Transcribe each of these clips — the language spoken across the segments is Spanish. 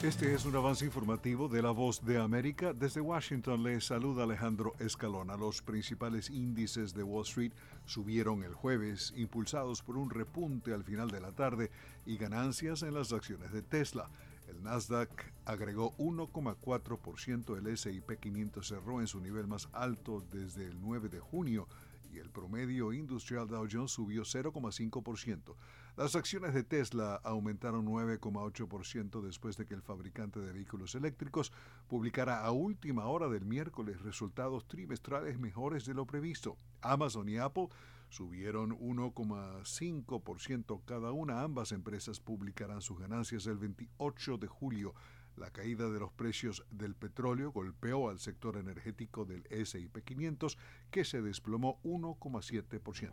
Este es un avance informativo de La Voz de América. Desde Washington les saluda Alejandro Escalona. Los principales índices de Wall Street subieron el jueves, impulsados por un repunte al final de la tarde y ganancias en las acciones de Tesla. El Nasdaq agregó 1,4%, el S&P 500 cerró en su nivel más alto desde el 9 de junio y el promedio industrial Dow Jones subió 0,5%. Las acciones de Tesla aumentaron 9,8% después de que el fabricante de vehículos eléctricos publicara a última hora del miércoles resultados trimestrales mejores de lo previsto. Amazon y Apple subieron 1,5% cada una. Ambas empresas publicarán sus ganancias el 28 de julio. La caída de los precios del petróleo golpeó al sector energético del S&P 500, que se desplomó 1,7%.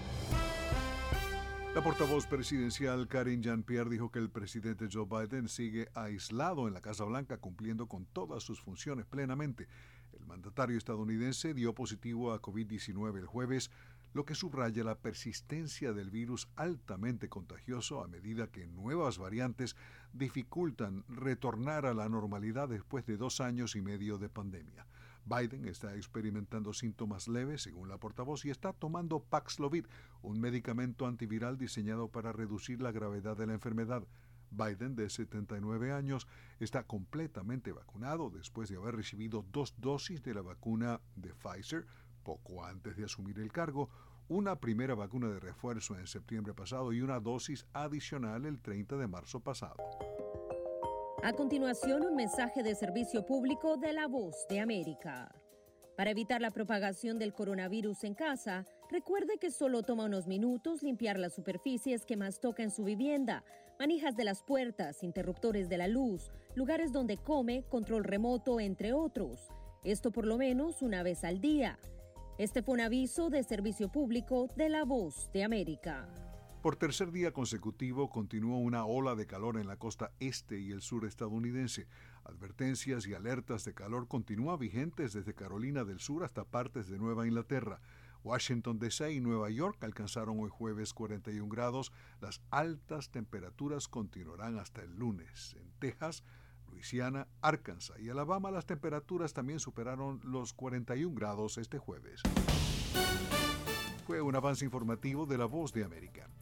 La portavoz presidencial Karine Jean-Pierre dijo que el presidente Joe Biden sigue aislado en la Casa Blanca, cumpliendo con todas sus funciones plenamente. El mandatario estadounidense dio positivo a COVID-19 el jueves, lo que subraya la persistencia del virus altamente contagioso a medida que nuevas variantes dificultan retornar a la normalidad después de 2 años y medio de pandemia. Biden está experimentando síntomas leves, según la portavoz, y está tomando Paxlovid, un medicamento antiviral diseñado para reducir la gravedad de la enfermedad. Biden, de 79 años, está completamente vacunado después de haber recibido 2 dosis de la vacuna de Pfizer poco antes de asumir el cargo, una primera vacuna de refuerzo en septiembre pasado y una dosis adicional el 30 de marzo pasado. A continuación, un mensaje de servicio público de La Voz de América. Para evitar la propagación del coronavirus en casa, recuerde que solo toma unos minutos limpiar las superficies que más toca en su vivienda, manijas de las puertas, interruptores de la luz, lugares donde come, control remoto, entre otros. Esto por lo menos una vez al día. Este fue un aviso de servicio público de La Voz de América. Por tercer día consecutivo continúa una ola de calor en la costa este y el sur estadounidense. Advertencias y alertas de calor continúan vigentes desde Carolina del Sur hasta partes de Nueva Inglaterra. Washington, D.C. y Nueva York alcanzaron hoy jueves 41 grados. Las altas temperaturas continuarán hasta el lunes. En Texas, Luisiana, Arkansas y Alabama las temperaturas también superaron los 41 grados este jueves. Fue un avance informativo de La Voz de América.